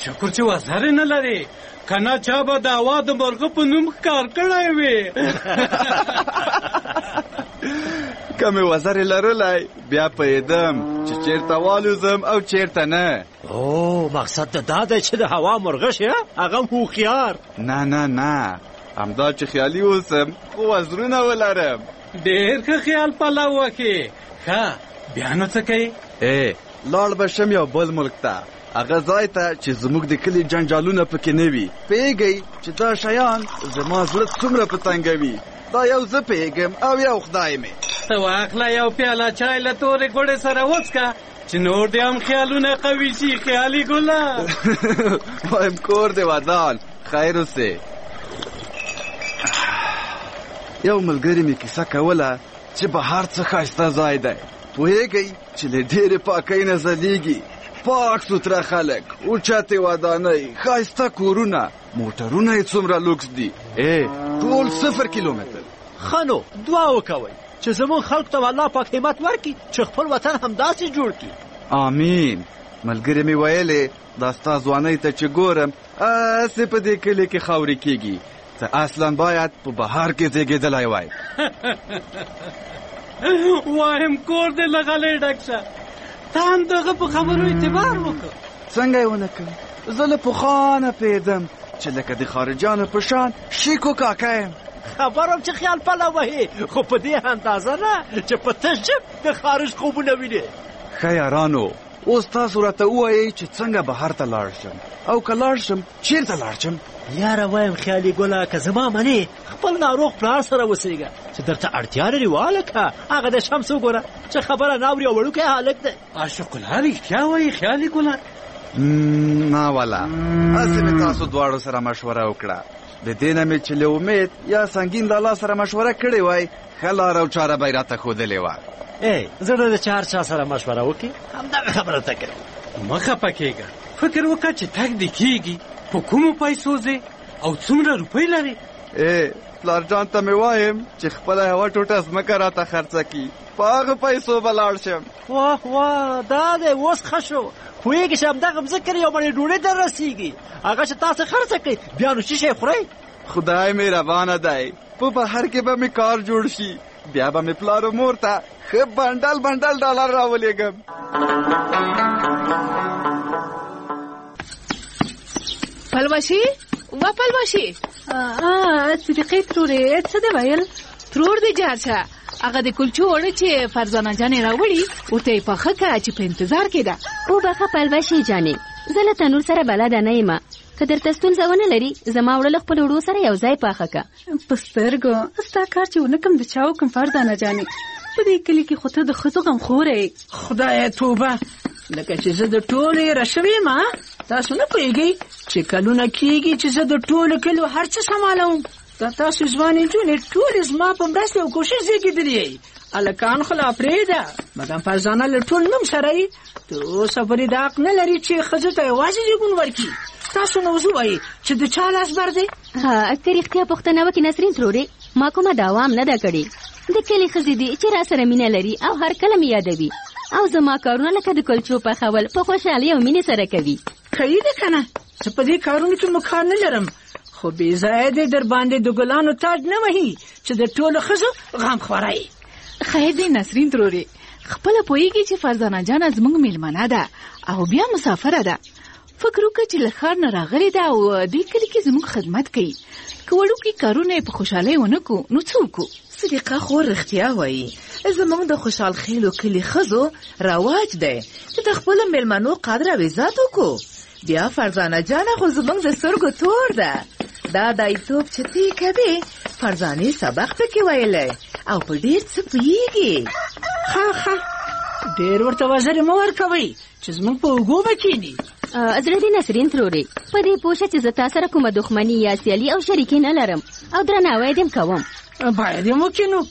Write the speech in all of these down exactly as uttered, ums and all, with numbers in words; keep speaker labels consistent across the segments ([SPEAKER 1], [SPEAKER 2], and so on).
[SPEAKER 1] شکر چې وزر نه لري، کنه چا به د هوا د مرغه په نوم کار کړی وي.
[SPEAKER 2] که مې وزر لرلی بیا پوهېدم چې چېرته والوزم او چېرته نه.
[SPEAKER 3] او مقصد دا دی چې د هوا مرغه شې، هغه هم هوښیار.
[SPEAKER 2] نه نه نه، همدا چې خیالي اوسم خو وزرونه ولرم.
[SPEAKER 1] ډېر ښه خیال پلو وکې. ښه بیا نو څه کوې؟
[SPEAKER 2] ای لاړ به شم یو بل ملک ته، هغه ځای ته چې زموږ د کلي جنجالونه پکې نه وي. پوهېږئ چې دا شیان زما زړه څومره په تنګوي. دا یو زه پوهېږم او یو خدای مې.
[SPEAKER 1] ته واخله یو پیاله چای له تورې ګوړې سره وڅکه چې نور دې هم خیالونه قوي شي. خیالي ګله
[SPEAKER 2] وایم کور دې ودان خیر اوسې. یو ملګري مې کیسه کوله چې بهر څه ښایسته ځای دی. پوهېږئ چې له ډېرې پاکۍ نه ځلېږي. پاک سوتره خلک، اوچتې ودانۍ، ښایسته کورونه، موټرونه یې څومره لوکس دي. ای ټول صفر کیلومتر.
[SPEAKER 3] ښه نو دعا وکوئ چې زموږ خلق ته الله پاک همت ورکړي چې خپل وطن همداسې جوړ کړي.
[SPEAKER 2] آمین. ملګري مې ویلې دا ستا ځوانۍ ته چې ګورم هسې په دې کلي کې خاورې کېږي. ته اصلا باید په بهار کې زېږېدلی وای.
[SPEAKER 1] وایم کور دې له غلې ډک شه. ته هم دغه په خبرو اعتبار وکړه.
[SPEAKER 2] څنګه یې ونه کړم؟ زه له پخوا نه پوهېدم چې لکه د خارجیانو په شان شیکو کاکا یم.
[SPEAKER 3] خبرم چې خیال پله وهې، خو په دې اندازه نه چې په تش جب د خارج خوبونه وینې.
[SPEAKER 2] ښه یارانو، اوس تاسو راته ووایئ چې څنګه بهر ته لاړ شم، او که لاړ شم چېرته لاړ شم؟
[SPEAKER 3] یاره وایم خیالي ګله که زما منې خپل ناروغ پلار سره اوسېږه چې درته اړتیا لري وهلکه. هغه د شمس وګوره چې خبره نه اوري او وړوکی هلک دی.
[SPEAKER 1] عاشق الله رښتیا وایي خیالي ګله؟
[SPEAKER 2] نه والا، هسې مې تاسو دواړو سره مشوره وکړه. د دې نه مې چې له امید یا سنګین لالا سره مشوره کړې وای، ښه لار او چاره به یې راته ښودلې وه.
[SPEAKER 3] ای زړه د چا هر چا سره مشوره وکړي همدغه خبره ته کوي.
[SPEAKER 1] مه خفه کېږه، فکر وکړه چې تګ دې کېږي په کومو پیسو ځې او څومره روپۍ لرې.
[SPEAKER 2] ای پلار جان ته مې وایم چې خپله یوه ټوټه ځمکه راته خرڅه کړي، په هغه پیسو به لاړ شم.
[SPEAKER 3] واه واه دا دی اوس ښه شو. پوهېږي چې همدغه مځکه یو مړۍ ډوډۍ در رسېږي، هغه چې تاسو خرڅه کړئ بیا نو څه شی خورئ؟
[SPEAKER 2] خدای مهربانه دی، په بهر کې به مې کار جوړ شي، بیا به مې پلار و مور ته ښه بنډل بنډل ډالر راولېږم.
[SPEAKER 4] پلوشي و پلوشي صدیقې ترورې څه دی ویل؟ ترور دې جار شه. هغه د کلچو وړه چې فرزانه جانې راوړي ورته یې پخه کړه چې په انتظار کې ده.
[SPEAKER 5] وبخه پلوشي جانې، زه له تنور سره بلده نه یم، که درته ستونزه ونه لري زما وړه له خپلو وړو سره یو ځای پاخه کړه.
[SPEAKER 4] په سترګو ستا کار چې ونه کړم د چا وکړم فرزانه جانې. په دې کلي کې خو ته د ښځو غمخوره یې.
[SPEAKER 6] خدایه توبه، لکه چې زه د ټولو یې رشوې ما. تاسو نه پوهېږئ چې کلونه کېږي چې زه د ټولو کلیو هر څه سمالوم. دا تاسو ځوانې نجونې ټولې زما په مرسته او کوشش زېږېدلې یئ. هلکان خو لا پرېږده، مګم فرزانه له ټول نوم سره یې. ته اوسه پرې دا حق نه لري چې ښځو ته یوازې زېږون ورکړي. تاسو نو زه وایي چې د چا لاس بر دی؟
[SPEAKER 5] که رښتیا پوښتنه وکړي نسرین ترورې، ما کومه دعوا هم نه ده کړې. د کلي ښځې دي چې را سره مینه لري او هر کله مې یادوي، او زما کارونه لکه د کلچو پخول په خوشحالۍ او مینې سره کوي.
[SPEAKER 6] کوي ده که نه؟ زه په دې کارونو کې مو کار نه لرم، خو بې ځایه دی در باندې د ګلانو تاج نه وهي چې د ټولو ښځو غم خوری.
[SPEAKER 4] خیر دی نسرین ترورې، خپله پوهېږي چې فرزانه جانه زموږ میلمنه ده او بیا مسافره ده. فکر وکړه چې له ښار نه راغلې ده او دې کلي کې زموږ خدمت کوي. که وړوکي کارونه یې په خوشحالۍ ونه کړو نو څه وکړو؟
[SPEAKER 7] صدیقه خو رښتیا وایي، زموږ د خوشحال خیلو کلي ښځو رواج دی چې د خپلو میلمنو قدر او عزت وکړو. بیا فرزانه جانه خو زموږ د سترګو تور ده. دا دایتوب چې تی کوي فرزانې سبق پکې ویلی او په ډېر څه پوهېږي.
[SPEAKER 6] ښه ښه ډېر ورته وزرې مه ورکوئ چې زموږ په اوږو به کښېني.
[SPEAKER 5] زړه دې نسرین ترورې، په دې پوه شه چې زه تا سره کومه دښمني یا سیالي او شریکي نه لرم او درناوی دې هم کوم.
[SPEAKER 6] باید یې وکړو نو.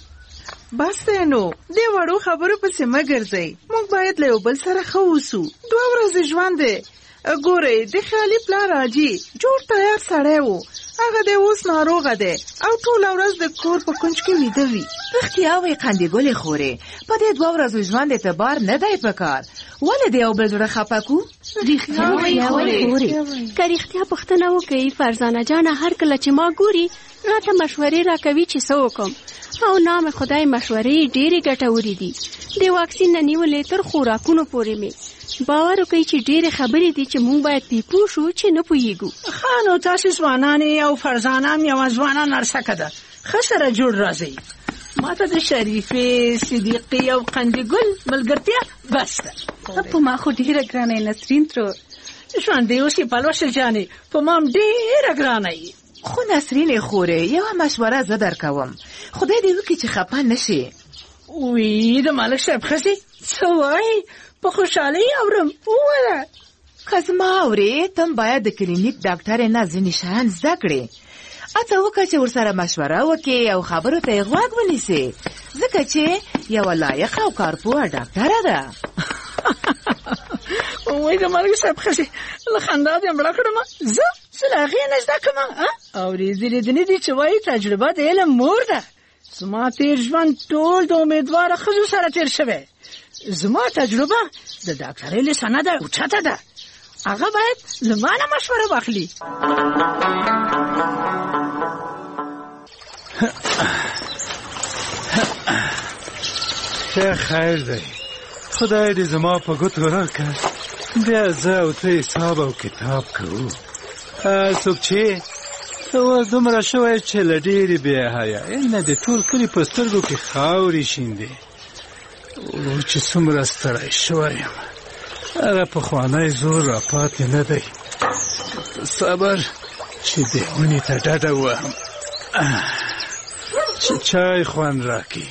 [SPEAKER 7] بس دی نو، دې وړو خبرو پسې مه ګرځئ. موږ باید له یو بل سره ښه اوسو. دوه ورځې ژوند دی. ګورئ د خیالي پلار حاجي جوړ تیار سړی و، هغه دی اوس ناروغه دی او ټوله ورځ د کور په کونج کې ویده وي. رښتیا وایي قندې ګلې خورې، په دې دوه ورځو ژوند اعتبار نه دی په کار. ولې د یو بل زړه خفه کړو؟
[SPEAKER 4] رښتیا وایي خورې
[SPEAKER 5] که رښتیا پوښتنه وکړي فرزانه جانه هر کله چې ما ګوري راته مشورې راکوي چې څه وکړم او نام خدای مشورې ډېرې ګټورې دي د واکسین نه نیولې تر خوراکونو پورې مې باور وکړئ چې ډېرې خبرې دي چې موږ باید پې پوه شو چې نه پوهېږو
[SPEAKER 6] ښه نو تاسې ځوانان یې او فرزانه هم یوه ځوانه نرسکه ده ښه سره جوړ راځئ ما ته د شریفې صدیقې او قندګل ملګرتیا بس ده
[SPEAKER 4] په ما خو ډېره ګرانه نسرین ترور
[SPEAKER 6] ژوندی اوسې پلوشه جانې په ما هم ډېره ګرانه یې
[SPEAKER 7] خو نسرین خورې یوه مشوره زه درکوم خدای دې وکړي چې خفه نشي
[SPEAKER 6] وی د ملک صاحب ښځې څه وایي په خوشحالۍ اورم ووایه
[SPEAKER 7] که زما اورې ته باید د کلینیک ډاکټرې نه ځینې شیان زده کړې هڅه وکړه چې ورسره مشوره وکړې او خبرو ته یې غوږ ونیسې ځکه چې یوه لایقه او کارپوهه ډاکټره ده
[SPEAKER 6] وای د ملک صاحب ښځې له خندا دې مړه کړمه زه زه له هغې نه زده کړمه اورېدلې دې نه دي چې وایي تجربه د علم مور ده زما تېر ژوند ټول د امیدواره ښځو سره تېر شوی زما تجربه د ډاکټرۍ له سنده اوچته ده هغه باید له ما نه مشوره واخلي
[SPEAKER 1] ښه خیر دی خدای دې زما په ګوتو راکړه بیا زه او ته حساب او کتاب کوو څوک چې ته اوس دومره شوی چې له ډېرې بېحیایۍ نه د ټول کلي په سترګو کې خاورې شیندې او چې څومره ستړی شوی یم هغه پخوانی زور را پاتې نه دی صبر چې دې ونې ته ډډه ووهم چې چای خوند راکړي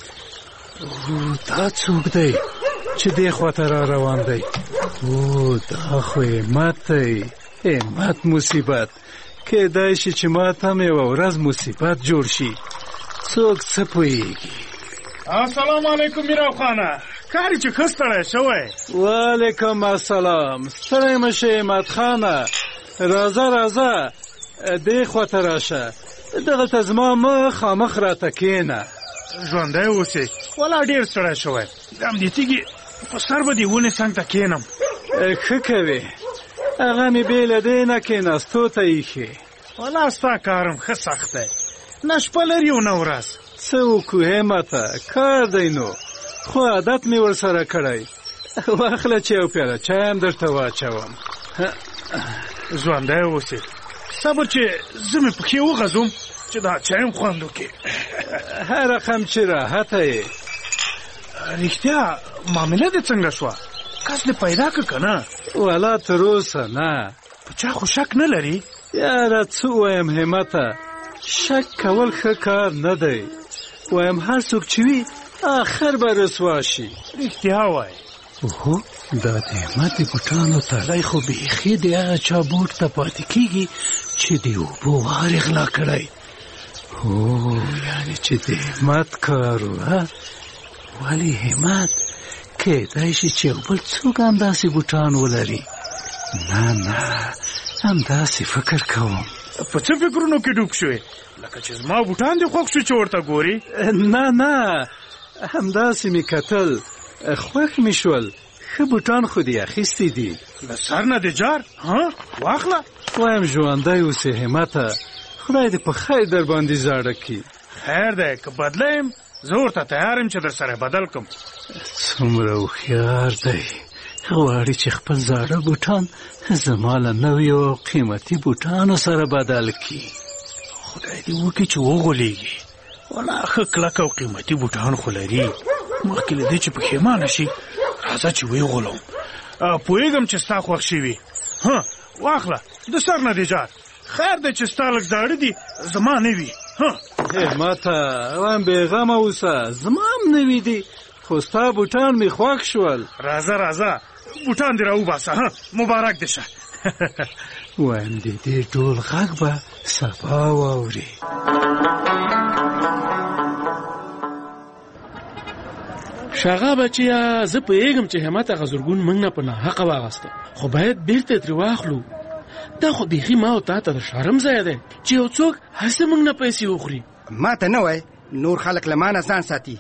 [SPEAKER 1] دا څوک دی چې دې خواته را روان دی او دا خو همت دی همت مصیبت کېدای شي چې ما ته هم یوه ورځ مصیبت جوړ شي څوک څه پوهېږي
[SPEAKER 8] السلام علیکم میرو خانه کاری چې ښه ستړی شوی
[SPEAKER 1] وعلیکم السلام ستړی مه شې همت خانه راځه راځه دې خواته راشه دغلته زما مخامخ راته کښېنه
[SPEAKER 8] ژوندی اوسې ولا ډېر ستړی شوی د همدې تیږې په سر به دې ونې څنګ ته کښېنم
[SPEAKER 1] ښه کوې هغه مې بې له دې نه کښېناستو ته ایښې
[SPEAKER 8] ولا ستا کار هم ښه سخت دی نه شپه لري او نه ورځ
[SPEAKER 1] څه وکړو همته کار دی نو خو عادت مې ورسره کړی واخله چې یو پیاله چای هم درته واچوم
[SPEAKER 8] ژوندی اوسې صبر چې زه مې پښې وغځوم چې دا چای هم خوند وکړي
[SPEAKER 1] هر رقم چې راحته یې
[SPEAKER 8] رښتیا معامله دې څنګه شوه کس دې پیدا که که نه
[SPEAKER 1] والا تر اوسه نه
[SPEAKER 8] په چا خو شک نه لري
[SPEAKER 1] یاره څه ووایم همته شک کول ښه کار نه دی وایم هر څوک چې وي آخر به رسوا شي
[SPEAKER 8] رښتیا وایي
[SPEAKER 1] اوهو دا د همت د بوټانو تړی خو بیخي د هغه چا بوټ ته پاتې کېږي چې د اوبو وار یې غلا کړی هو یعنې چې د همت کار و ولې همت کېدای شي چې یو بل څوک همداسې بوټان ولري نه نه همداسې فکر کوم
[SPEAKER 8] په څه فکرونو کې ډوب شوې لکه چې زما بوټان دې خوښ شو چې ورته ګورې
[SPEAKER 1] نه نه همداسې مې کتل خوښ مې شول ښه بوټان خو دې اخیستي دي
[SPEAKER 8] له سر نه دې جار ها واخله
[SPEAKER 1] وایم ژوندی اوسې همته خدای دې په خیر در باندې زاړه کړي
[SPEAKER 8] خیر دی که بدله یم زه ورته تیار یم چې در سره بدل کړم
[SPEAKER 1] څومره هوښیار دی غواړي چې خپل زاړه بوټان زما له نویو او قیمتي بوټانو سره بدل کړي
[SPEAKER 8] خدای دې وکړي چې وغولېږي ولا ښه کلک او قیمتي بوټان خو لري مخکې له دې چې پښېمانه شي راځه چې ویې غولوم پوهېږم چې ستا خوښ شوي ها واخله د سر نه دې جار خیر دی چې ستا لږ زاړه دي زما نه وي ها
[SPEAKER 1] ماته وایم بېغمه اوسه زما هم نوي دي خو ستا بوټان مې خوښ شول
[SPEAKER 8] راځه راځه بوټان دې راوباسه ها مبارک دې شه
[SPEAKER 1] وایم د دې ټول غږ به سبا واوري
[SPEAKER 9] شاغه بچیا زه پوهېږم چې همت هغه زرګون موږ نه په ناحقه واغسته خو باید بیرته ترې واخلو دا خو بیخي ما او تا ته د شرم ځای دی چې یو څوک هر څه موږ نه پیسې وخوري
[SPEAKER 10] ما ته نه وای نور خلک له ما نه ځان ساتي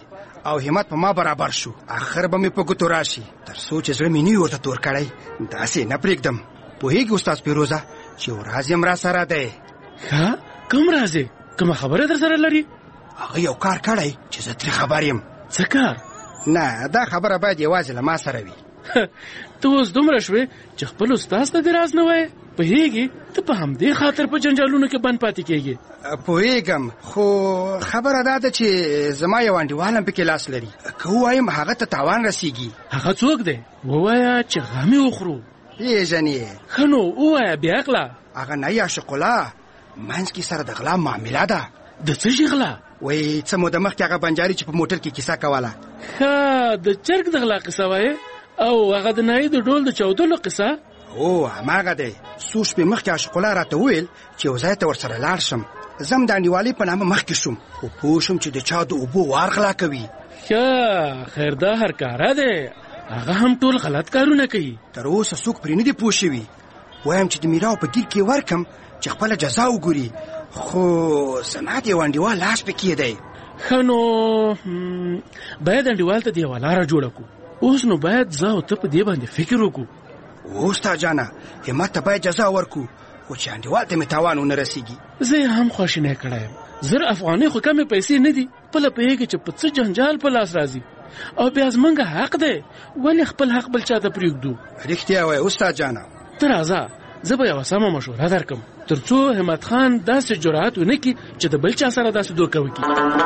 [SPEAKER 10] او همت په ما برابر شو. اخر به مې په ګوتو راشي تر څو چې زړه مې نه ورته تور کړی. داسې نه پرېږدم. پوهېږي استاد فیروزه چې یو راز یم را سره دی.
[SPEAKER 9] ښه کوم راز دی؟ کومه خبره در سره لري؟
[SPEAKER 10] هغه یو کار کړی چې زه ترې خبر یم.
[SPEAKER 9] څه کار؟
[SPEAKER 10] نه دا خبره باید یوازې له ما سره وي.
[SPEAKER 9] ته اوس دومره شوې چې خپل استاد ته دې راز نه وایې. پوهېږي ته په همدې خاطر په جنجالونو کې بند پاتې کېږي.
[SPEAKER 10] پوهېږم خو خبره دا ده چې زما یو انډیوال هم پکې لاس لري. که ووایم هغه ته تاوان رسیږي.
[SPEAKER 9] هغه څوک دی؟ ووایه چې غم یې وخورو.
[SPEAKER 10] پېژنې؟
[SPEAKER 9] ښه نو ووایه بې عقله.
[SPEAKER 10] هغه نه عاشق الله منځ کې سره د غلا معامله ده.
[SPEAKER 9] د څه شي غلا؟
[SPEAKER 10] وایي څه موده مخکې هغه بنجاري چې په موټر کې کیسه کوله.
[SPEAKER 9] ښه د چرګ د غلا قصه وایې او هغه د نایي د ډول د چاودلو قصه؟
[SPEAKER 10] او هماغه دی. څو شپې مخکې عاشق الله راته وویل چې یو ځای ته ورسره لاړ شم. زه هم د انډیوالۍ په نامه مخکې شوم خو پوه شوم چې د چا د اوبو وار غلا کوي.
[SPEAKER 9] ښه خیر دا هر کاره دی. هغه هم ټول غلط کارونه کوي.
[SPEAKER 10] تر اوسه څوک پرې نه دي پوه شوي. وایم چې د میراو په ګیر کې ورکم چې خپله جزا وګوري خو زما د یو انډیوال لاس پکې دی.
[SPEAKER 9] ښه نو باید انډیوال ته د یوه لاره جوړه کړو. اوس نو باید زه او ته په دې باندې فکر وکړو.
[SPEAKER 10] اوستا جانه همت ته باید جزا ورکو خو چې انډیوال ته مې تاوان ونه رسیږي.
[SPEAKER 9] زه یې هم خواشینی کړی یم. زر افغانۍ خو کمې پیسې نه دي. خپله پوهېږي چې په څه جنجال په لاس راځي او بیا زمونږ حق دی. ولې خپل حق بل چا ته پرېږدو؟
[SPEAKER 10] رښتیا وایې استاد جانه.
[SPEAKER 9] ته راځه زه به یوه سمه مشوره درکړم تر څو همت خان داسې جرأت ونه کړي چې د بل چا سره داسې دوکه وکړي.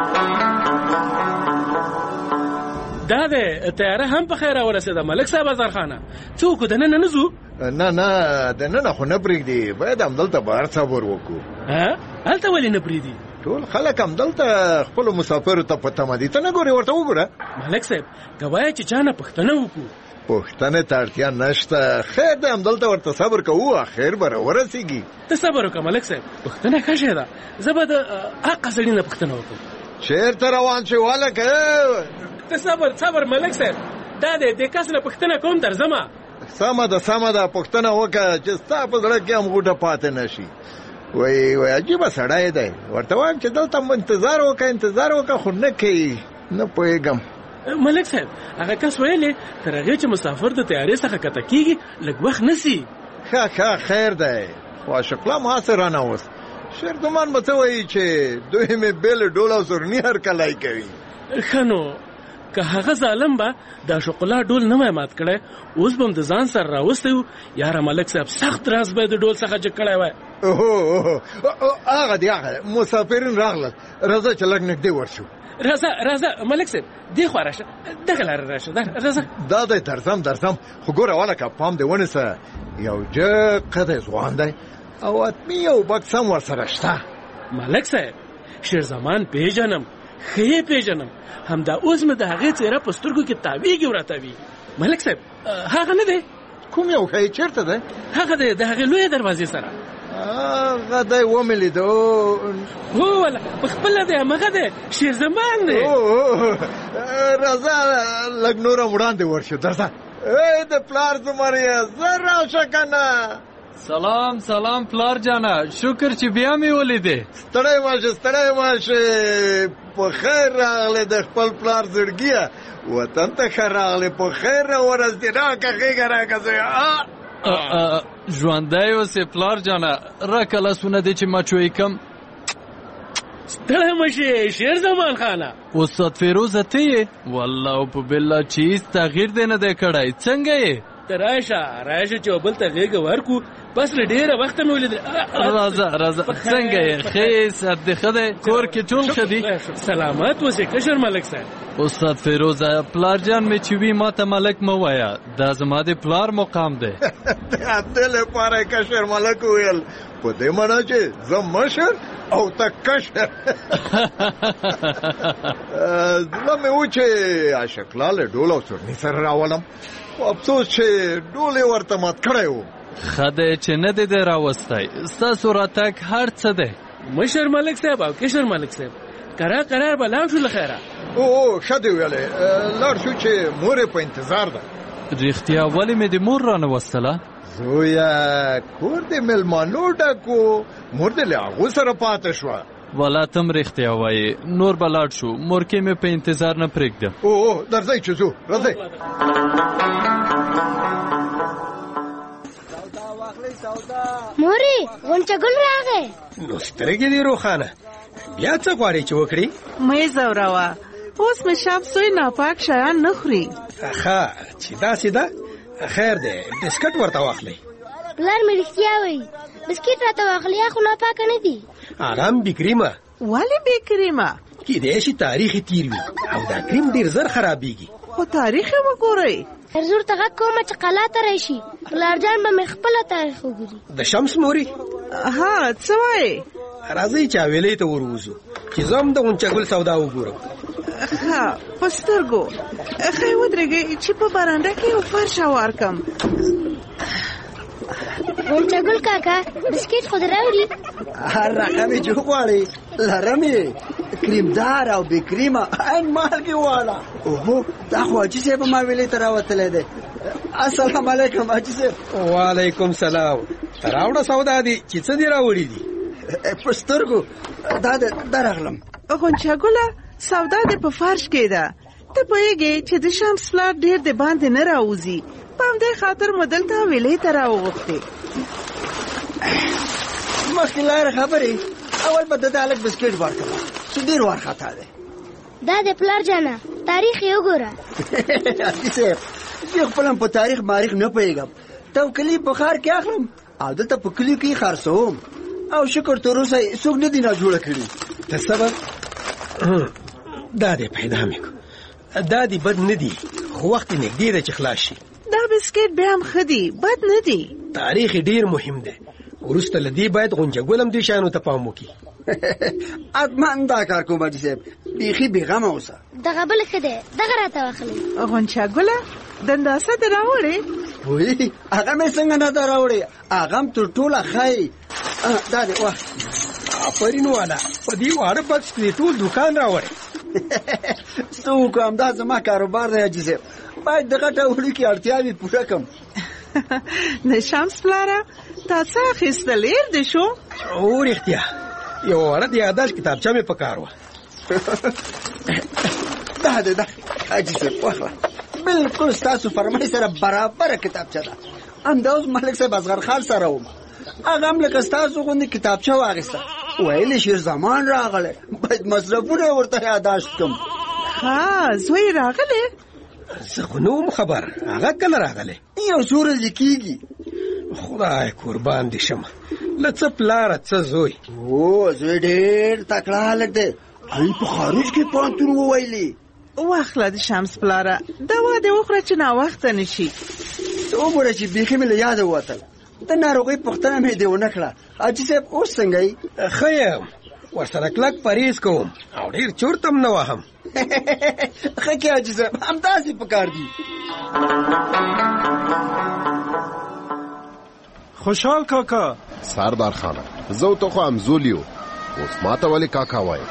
[SPEAKER 9] دا دی تیاره هم په خیر راورسېده. ملک صاحب ازرخانه څه وکړو دننه نه ځو؟
[SPEAKER 11] نه نه دننه خو نه پرېږدي. باید همدلته بهر صبر وکړو.
[SPEAKER 9] هلته ولې نه پرېږدي؟
[SPEAKER 11] ټول خلک همدلته خپلو مسافرو ته په تمه دي. ته نه ګورې ورته وګوره.
[SPEAKER 9] ملک صاحب که وایه چې چا نه پوښتنه وکړو.
[SPEAKER 11] پوښتنې ته اړتیا نشته. خیر دی همدلته ورته صبر کوو اخر به راورسېږي.
[SPEAKER 9] ته صبر وکړه ملک صاحب. پوښتنه ښه شی ده. زه به د حقه سړي نه پوښتنه وکړم.
[SPEAKER 11] چېرته روان شې والکه؟
[SPEAKER 9] ته صبر صبر ملک صاحب. دا دی دې کس نه پوښتنه کوم درځمه.
[SPEAKER 11] سمه ده سمه ده پوښتنه وکړه چې ستا په زړه کې هم غوټه پاتې نه شي. وای وای عجیبه سړی دی. ورته وایم چې دلته م انتظار وکړه انتظار وکړه خو نه کوي. نه پوهېږم.
[SPEAKER 9] ملک صاحب هغه کس ویلې تر هغې چې مسافر د تیارې څخه کته کېږي لږ وخت نیسي.
[SPEAKER 11] ښه ښه خیر دی. خو عاشق الله ماسې رانوست. شیردمان به څه وایي چې دوی مې بېل ډول او سورني هرکلی کوي.
[SPEAKER 9] ښه نو که هغه ظالم به د عاشق الله ډول نه وای مات کړی اوس به هم د ځان سره راوستی و. یاره ملک صاحب سخت راز به د ډول څخه جګ کړی وای.
[SPEAKER 11] اوهو هغه دی هغه مسافرین راغلل. راځه چې لږ نږدې ورشو.
[SPEAKER 9] راځه راځه ملک صاحب دې خوا راشه دغه لاره راشه راځه.
[SPEAKER 11] دا دی درځم درځم خو ګوره والکه پام دې ونیسه. یو جګ قده ځوان دی او اتمي یو بکس هم ورسره شته.
[SPEAKER 9] ملک صاحب شیرزمان پیژنم ښه پیژنم. همدا اوس مې د هغې څېره په سترګو کې تاویږي وراتوي. ملک صاحب هغه نه دی؟
[SPEAKER 11] کوم یو ښایي چېرته دی؟
[SPEAKER 9] هغه دی د هغې لویې دروازې سره.
[SPEAKER 11] هغه دی ومې لیده.
[SPEAKER 9] هو ولا پخپله دی همغه دی شیرزمان دی.
[SPEAKER 11] راځه لږ نور هم وړاندې ورشو. درځه ای د پلار زمریه زه راشه که نه.
[SPEAKER 12] سلام سلام پلار جانه شکر چې بیا مې ولیدې.
[SPEAKER 11] ستړی ماشه ستړی ماشه. په خیر راغلی د خپل پلار زړګیه وطن ته ښه راغلی. په خیر راورسېدې راکه غېږه راکه زویه.
[SPEAKER 12] ژوندی اوسې پلار جانه راکه لاسونه دې چې مچوی کم.
[SPEAKER 9] ستړی مشې شیرزمان خانه.
[SPEAKER 12] استاد فیروزه ته یې؟ والله او په بالله چې هېڅ تغییر دې نه دی کړی. څنګه یې؟
[SPEAKER 9] ته راشه راشه چې بل ته غېږه ورکو. بس له ډېره وخته مې ولیدل.
[SPEAKER 12] راځه راځه څنګه یې؟ ښه صحت دې ښه دی؟ کور کې ټول ښه دي؟
[SPEAKER 9] سلامت اوسې کشر ملک صاحب.
[SPEAKER 12] استاد فیروزه پلار جان مې چې وي ما ته ملک مه وایه. دا زما د پلار مقام دی.
[SPEAKER 11] د دې لپاره یې کشر ملک وویل په دې معنا چې زه مشر او ته کشر. زړه مې و چې عاشق الله له ډول او سورني سره راولم خو افسوس چې ډول یې ورته مات کړی و.
[SPEAKER 12] ښه دی چې نه دی دی راوستی. ستاسو راتګ هر څه دی.
[SPEAKER 9] مشر ملک صاحب او کشر ملک صاحب قرار قرار به لاړ شو له خیره.
[SPEAKER 11] او ښه دې ویلې لاړ شو چې مور یې په انتظار ده.
[SPEAKER 12] رښتیا ولې مې د مور رانه وستله؟
[SPEAKER 11] زویه کور دې مېلمانو ډک و مور دې له هغو سره پاته شوه.
[SPEAKER 12] والا تم رښتیا وایې نور به لاړ شو مورکې مې په انتظار نه پرېږده
[SPEAKER 11] او درځئ چې ځو راځئ
[SPEAKER 13] مورې غونچګل راغی
[SPEAKER 14] نو سترګې دې روښانه بیا څه غواړې چې وکړي
[SPEAKER 6] مې زوراوه اوس مې شاب سوی ناپاک شیان نه خوري
[SPEAKER 14] ښه چې داسې ده خیر دی بسکټ ورته واخلئ
[SPEAKER 13] پلار مې رښتیا وایي بسکټ راته واخلي خو ناپاکه نه دي
[SPEAKER 14] آرام بې کریمه
[SPEAKER 6] ولې بې کریمه
[SPEAKER 14] کیدای شي تاریخ یې تیر وي او دا کریم ډېر زر خرابېږي
[SPEAKER 6] خو تاریخ یې وګورئ
[SPEAKER 13] تر زور ته غږ کومه چې قلا ته راشي پلارجان به مې خپله تاریخ وګوري
[SPEAKER 14] د شمس موري
[SPEAKER 6] ها څه وایې
[SPEAKER 14] راځئ چې حویلۍ ته وروځو چې زه هم د غونچګل سودا وګورم
[SPEAKER 6] ښه په سترګو ښه ودرېږئ چې په برنډه کې یو فرش هوار کړم
[SPEAKER 13] غونچګل کاکا بسکټ خو دې راوړي
[SPEAKER 2] هر رقم یې چې غواړې لرم یې کریمدار او بې کریمه عین مالګې واله اوهو دا خو حاجي صاحب ما ویلې ته راوتلی دی السلام علیکم حاجي صاحب
[SPEAKER 14] وعلیکم سلام راوړه سودا دي چې څه دې راوړي دي
[SPEAKER 2] په سترګو دا دا راغلم
[SPEAKER 6] غونچګله سودا دې په فرش کې ده ته پوهېږې چې د شمس پلار ډېر د باندې نه راوځي په همدې خاطر مو دلته حویلۍ ته راوغوښتې
[SPEAKER 2] مخکې لاره خبرې اول به د ده هلک بسکټ ورکړه چې ډېر وارخطا دی
[SPEAKER 13] دا د پلار جانه تاریخ یې وګوره
[SPEAKER 2] حاجي صاحب زه خپل هم په تاریخ ماریخ نه پوهېږم توکلي په ښار کې اخلم او دلته په کلیو کې خرڅوم او شکر تر اوسه څوک نه دي ناجوړه کړي
[SPEAKER 14] ته صبر دا دې پیدا مې کړو دا دې بد نه دي خو وخت یې نږدې دی چې خلاص شي
[SPEAKER 6] دا بسکټ بیا هم ښه دي بد نه دي
[SPEAKER 14] تاریخ یې ډېر مهم دی وروسته له دې باید غونچګل هم دې شیانو ته پام وکړي
[SPEAKER 2] حتما دا کار کوم حاجي صاحب بیخي بېغمه اوسه
[SPEAKER 13] دغه بل ښه دی دغه راته واخلئ
[SPEAKER 6] غونچګله دنداسه دې راوړې
[SPEAKER 2] وایي هغه مې څنګه نه ده راوړې هغه هم تر ټوله ښایي دا دې وه
[SPEAKER 14] آفرین والا په دې واړه بکس کې ټول دوکان راوړې
[SPEAKER 2] څه وکړم دا زما کاروبار دی حاجي صاحب باید د غټه وړوکې اړتیاوې پوره کړم
[SPEAKER 6] د شمس پلاره تا څه اخیستل هېر دې شو
[SPEAKER 14] او رښتیا یو وړه د یاداښت کتابچه مې په کار وه
[SPEAKER 2] دا دی دا حاجي صاحب واخله بلکل ستاسو فرمای سره برابره کتابچه ده همدا اوس ملک صاحب اصغر خان سره وم هغه هم لکه ستاسو غوندې کتابچه واخیسته ویل شیر زمان راغلی باید مصرفونه ورته یاداشت کړم
[SPEAKER 6] ها زوی راغلی
[SPEAKER 14] زه خو نه وم خبر هغه کله راغلی
[SPEAKER 2] یو څو ورځې کېږي
[SPEAKER 14] خدای قربان دې شمه له څه پلاره څه زوی
[SPEAKER 2] او زوی ډېر تکړه هلک دی هغوی په خارج کې پوهنتون وویلي
[SPEAKER 6] واخله د شمس پلاره دوا دې وخوره چې ناوخته نه شي
[SPEAKER 2] وګوره چې بیخي مې له یاده ووتل د ناروغۍ پوښتنه مې دې ونه کړه حاجي صاحب اوس څنګه یې
[SPEAKER 14] ښه یم ورسره کلک پرهیز کوم او ډېر چورت هم نه وهم
[SPEAKER 2] ښه کې حاجي صاحب همداسې پکار دي
[SPEAKER 1] خوشحال کاکا
[SPEAKER 15] سردار خانه زه ته خو همزولی و اوس ما ته ولې کاکا وایې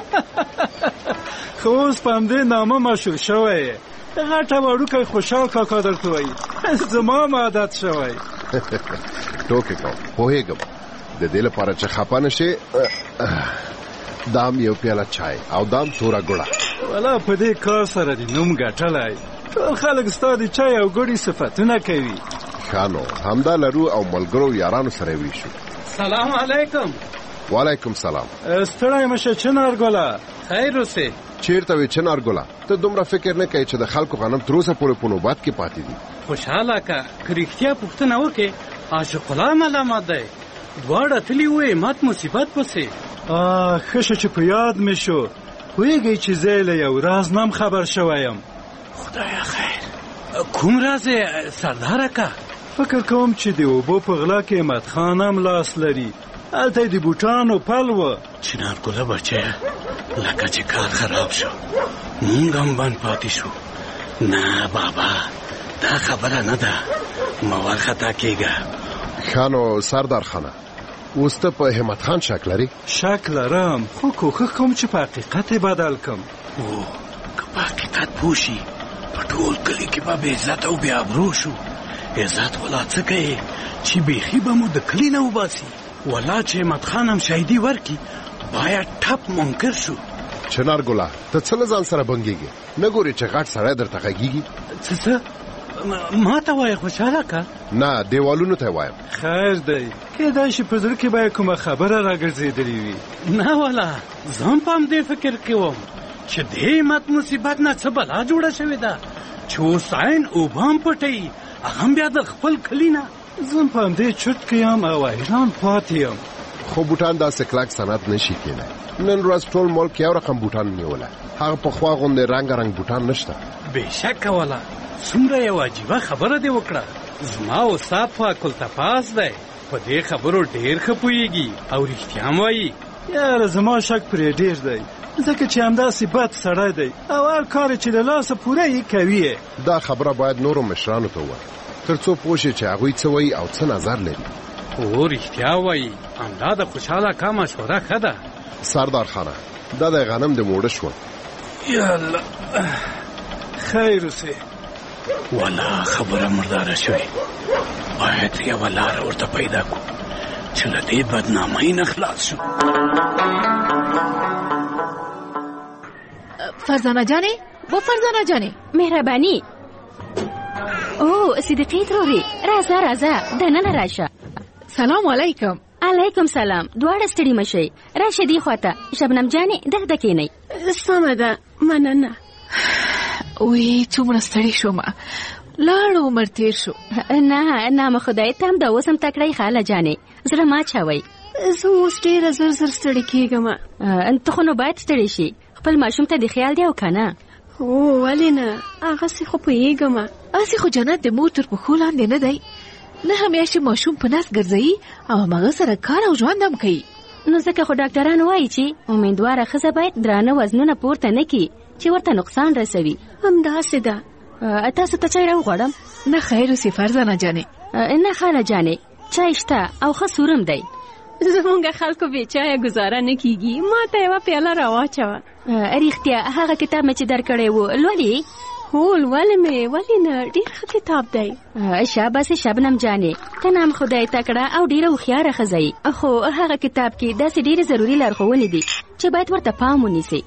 [SPEAKER 1] خو اوس په همدې نامه مشهور شوی یې غټه وړوکی خوشحال کاکا درته وایي زما هم عادت شوی
[SPEAKER 15] ټوکې کوم پوهېږم د دې لپاره چې خفه نه شې دام یو پیاله چای او دام توره ګوړه
[SPEAKER 1] والا په دې کار سره دې نوم ګټلی ټول خلک ستا د چای او ګوړې صفتونه کوي
[SPEAKER 15] ښه نو همدا لرو او ملګرو یارانو سره ویشو
[SPEAKER 12] سلام علیکم
[SPEAKER 15] وعلیکم سلام
[SPEAKER 1] ستړی مشه چنارګله
[SPEAKER 12] خیر اوسې
[SPEAKER 15] چیرته وې چنارګله ته دومره فکر نه کوې چې د خلکو غنم تر اوسه پورې په نوبت کې پاتې دي
[SPEAKER 8] خوشحاله که که رښتیا پوښتنه وکړې عاشق الله ملامت دی دواړه تلي وې مات مصیبت پسې
[SPEAKER 1] ښه شه چې په یاد مې شو پوهېږئ چې زه له یو راز نه هم خبر شوی یم
[SPEAKER 8] خدایا خیر کوم راز یې سرداره که
[SPEAKER 1] فکر کوم چې د اوبو په غلا کې احمد خان هم لاس لري هلته د بوټانو پل و
[SPEAKER 8] چنارګله بچیه لکه چې کار خراب شو مونږ هم بند پاتې شو نه بابا دا خبره نه ده مه وارخطا کېږه
[SPEAKER 15] ښه نو سردار خانه اوس ته په همت خان شک لري
[SPEAKER 1] شک لرم خو کوښښ کوم چې په حقیقت یې بدل کړم
[SPEAKER 8] او که په حقیقت پوه شي په ټول کلي کې به بې عزت او بې ابرو شو عزت والا څه کوي چې بیخي به مو د کلي نه وباسي والله چې احمد خان هم شهیدي ورکړي
[SPEAKER 1] باید ټپ منکر شو.
[SPEAKER 15] چنار ګله ته څه له ځان سره بنګېږې؟ نه ګورې چې غټ سړی درته غږېږي؟
[SPEAKER 1] څه څه ما ته وایې خوشحاله که؟
[SPEAKER 15] نه دیوالونو ته وایم.
[SPEAKER 1] خیر دی، کیدای شي په زړه کې به کومه خبره راګرځېدلې وي. نه والا زه په همدې فکر کې وم چې دې مت مصیبت نه څه بلا جوړه شوې ده چې حسین اوبه هم پټوي، هغه هم بیا د خپل کلي نه. زه په همدې چرت کې یم او حیران پاتې یم.
[SPEAKER 15] خو بوټان داسې کلک صنعت نشي کېدای. نن ورځ ټول ملک یو رقم بوټان نیولی، هغه پخوا غوندې رنګارنګ بوټان نشته.
[SPEAKER 1] بېشکه والا څومره یو عجیبه خبره دې وکړه. زما استاد فاک التفاظ دی، په دې خبرو ډېر ښه پوهېږي او رښتیا هم وایي. یاره زما شک پرې ډېر دی، ځکه چې همداسې بد سړی دی او هر کار چې له لاسه پوره یې کوي.
[SPEAKER 15] دا خبره باید نورو مشرانو ته ووایي تر څو پوه شي چې هغوی څه وایي او څه نظر لري.
[SPEAKER 1] هو رښتیا وایي، همدا د خوشحاله کا مشوره ښه ده.
[SPEAKER 15] سردار خانه دا د غنم د موړه شول.
[SPEAKER 1] یاله خیر اوسې. والا خبره مرداره شوې، باید یوه لاره ورته پیدا کړو چې له دې بدنامۍ نه خلاص شو.
[SPEAKER 4] فرزانه جانې و فرزانه جانې
[SPEAKER 5] مهرباني. او صدیقې ترورې راځه راځه دننه راشه.
[SPEAKER 4] سلام علیکم.
[SPEAKER 5] علیکم سلام. دواړه ستړي مشئ، راشه دې خواته. شبنم جانې دغه کښېنئ.
[SPEAKER 16] سمه ده، مننه.
[SPEAKER 4] وی څومره ستړي شوم، لاړ عمر تیر شو.
[SPEAKER 5] نه نام خدای ته هم د اوس هم تکړی خاله جانې، زړه ما چوئ.
[SPEAKER 16] زه اوس ډېره زر زر ستړي کېږم.
[SPEAKER 5] ته خو نو باید ستړي شي، خپل ماشوم ته د خیال دی او که نه؟
[SPEAKER 16] هو ولې نه، هغسې خو پوهېږم.
[SPEAKER 4] هسې خو جنت د مور تر پښو لاندې نه دی، نه همیشه ماشوم په نس ګرځوي او همغه سره کار او ژوند هم کوي.
[SPEAKER 5] نو ځکه خو ډاکټران وایي چې امیندواره ښځه باید درانه وزنونه پورته نه کړي چې ورته نقصان رسوي.
[SPEAKER 16] همداسې ده.
[SPEAKER 5] تاسو ته چای راوغواړم؟
[SPEAKER 4] نه خیر اوسې فرزانه جانې.
[SPEAKER 5] نه خاله جانې چای شته او ښه سورم دی.
[SPEAKER 16] زمونږ خلکو بې چایه ګزاره نه کېږي، ما ته یوه پیاله راواچوه.
[SPEAKER 5] رښتیا هغه کتاب مې چې درکړی و لولې؟
[SPEAKER 16] هو لولې مې، ولې نه، ډېر ښه کتاب دی.
[SPEAKER 5] شاباسې شبنم جانې، ته نام خدای تکړه او ډېره هوښیاره ښځه یې، خو هغه کتاب کې داسې ډېرې ضروري لارښوونې دي چې باید ورته پام ونیسئ.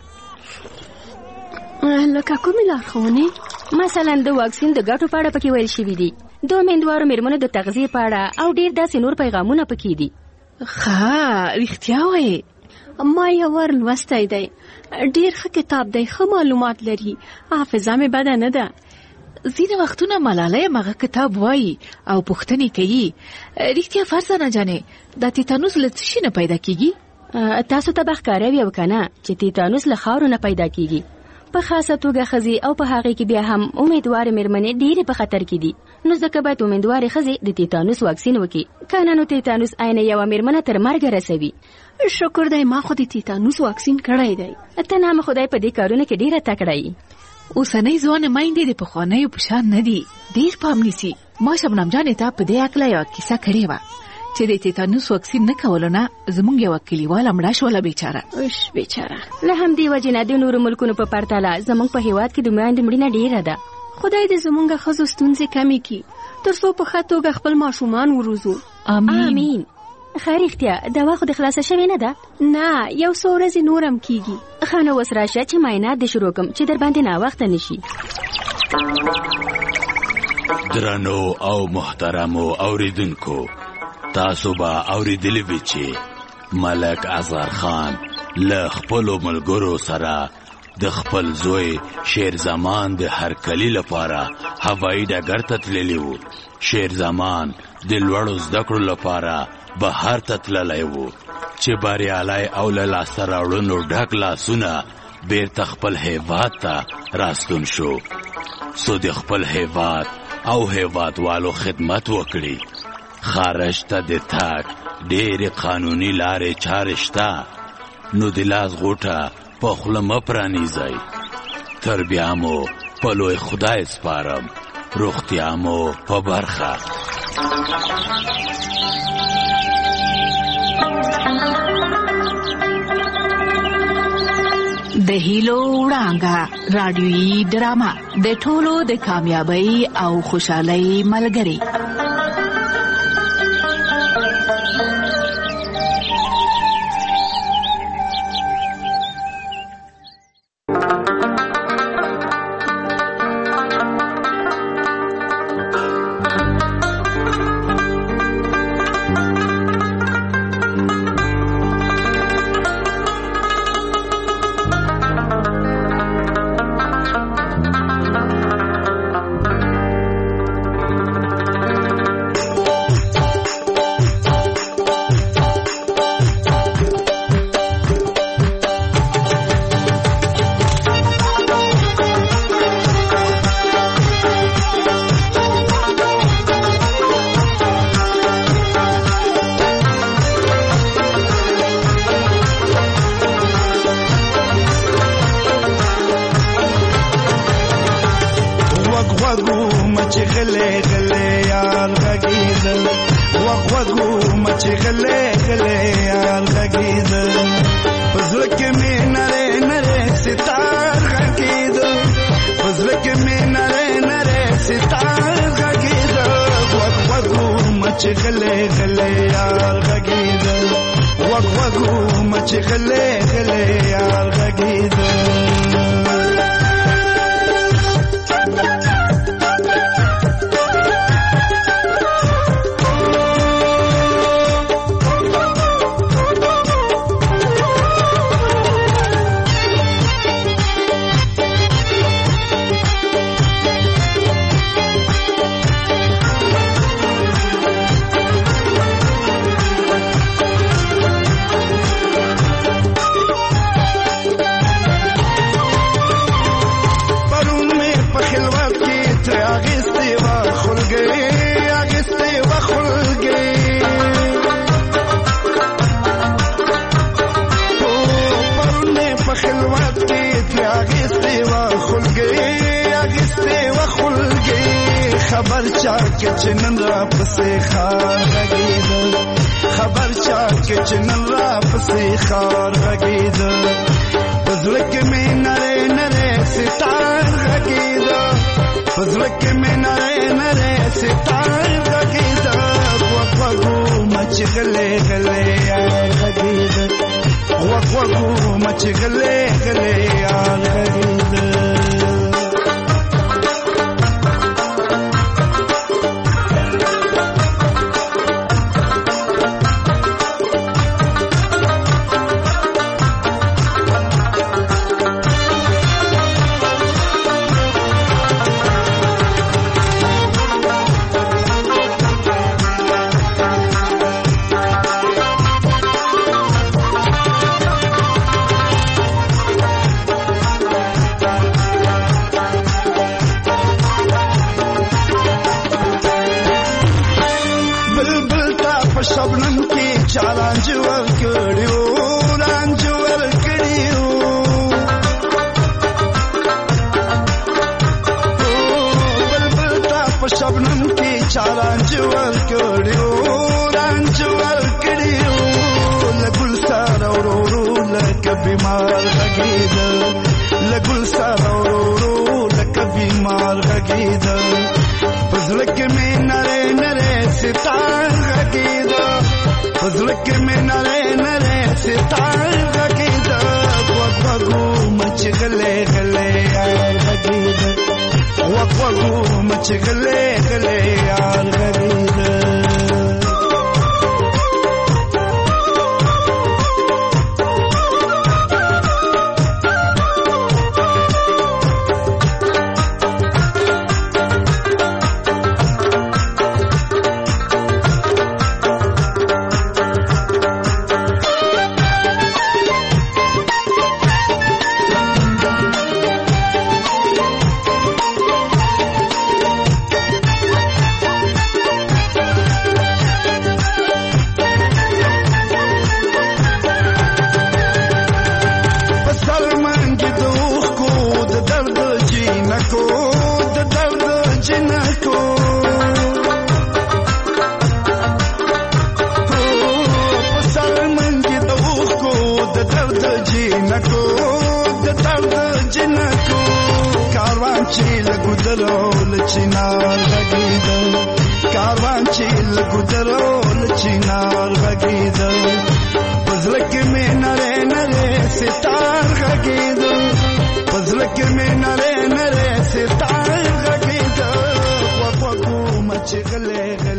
[SPEAKER 16] لکه کومې لارښوونې؟
[SPEAKER 5] مثلا د واکسین د ګټو په اړه پکې ویل شوي دي، د امیندوارو مېرمنو د تغذیې په اړه او ډېر داسې نور پیغامونه پکې دي.
[SPEAKER 4] ښه رښتیا وایې.
[SPEAKER 16] ما یو ور لوستی دی، ډېر ښه کتاب دی، ښه معلومات لري، حافظه مې بده نه ده.
[SPEAKER 4] ځینې وختونه ملاله مغه کتاب وایي او پوښتنې کوي. رښتیا فرزانه جانې دا تیتانوس له څه شي نه پیدا کېږي؟
[SPEAKER 5] تاسو ته به ښکاره وي او که نه چې تیتانوس له خاورو نه پیدا کېږي. په خاصه توګه ښځې او په هغې کې بیا هم امیدوارې مېرمنې ډېرې په خطر کې دي، نو ځکه باید امیدوارې ښځې د تیتانوس واکسین وکړي، که نه نو تیتانوس عین یوه مېرمنه تر مرګه رسوي.
[SPEAKER 16] شکر دی ما خو د تیتانوس واکسین کړی دی.
[SPEAKER 5] ته نام خدای په دې کارونه کې ډېره تکړه یې.
[SPEAKER 4] اوسنۍ ځوانې میندې د پخوانیو په شان نه دي، ډېر پام نیسي. ما شبنم جانې ته په دې هکله یوه کیسه کړې وه چې د تیتانوس واکسین نه کولو نه زموږ یوه کلیواله مړه شوله بیچاره.
[SPEAKER 16] اوش بیچاره.
[SPEAKER 5] له همدې وجې نه د نورو ملکونو په پرتله زموږ په هېواد کې د میندو مړینه ډېره ده.
[SPEAKER 16] خدای دې زموږ ښځو ستونزې کمې کړي تر څو په ښه توګه خپل ماشومان وروزو.
[SPEAKER 5] آمین آمین. خیر رښتیا دوا خو د خلاصه شوې نه ده؟
[SPEAKER 16] نه یو څو ورځې نور هم کېږي.
[SPEAKER 5] ښه نو اوس راشه چې معاینات دې شروع کړم چې در باندې ناوخته نه شي.
[SPEAKER 17] درنو او محترمو اوریدونکو، تاسو به اوریدلی وي چې ملک اصغر خان له خپلو ملګرو سره د خپل زوی شیر زمان د هرکلي لپاره هوایي ډګر ته تللی و. شیر زمان د لوړو زده کړو لپاره بهر ته تللی و چې بریالی او له لاسته راوړنو ډک لاسونه بیرته خپل هیواد ته راستون شو، څو د خپل هیواد او هیوادوالو خدمت وکړي. خارج ته د تګ ډېرې قانوني لارې چارې شته، نو د لاس غوټه په خوله مه پرانیزئ. تر بیا مو په لوی خدای سپارم، روغتیا مو په برخه.
[SPEAKER 4] د هیلو وړانګه رادیویي ډرامه د ټولو د کامیابی او خوشحالۍ ملګری.
[SPEAKER 18] غلې غلې یار غږیده پزړه کې مې نره نره ستار غږیده پزړه کې مې نره نره ستار غږیده وګ وګو مچ غلې غلې یار غږیده وګ وګو مچ غلې غلې یار غږیده خبر چا کې چنن را پسې خار غږیده خبر چا کې چنن را پسې خار غږیده پزړه کې مې نره نره ستار غږیده پزړه کې مې نره نره ستار غږیده وګ وګو مچ غلې غلې یار غږیده وګ وګو مچ غلې غلې یار غږیده शबनम की चारांज वर कड़ियो रांज वर कड़ियो बलबल ताप शबनम की चारांज वर कड़ियो रांज वर कड़ियो लगुल सारा रो रो लक बीमार गगीद लगुल सारा रो रो लक बीमार गगीद फजल के में नरे नरे सितार गगीद फजल के में नरे नरे सितार गगीद वक वगू मच गले गले यार गगीद वक वगू मच गले गले यार गगीद چیل گدرول چنار غگید کاروان چیل گدرول چنار غگید پزلک میں نرے نرے ستار غگید پزلک میں نرے نرے ستار غگید وپگو مچ گلے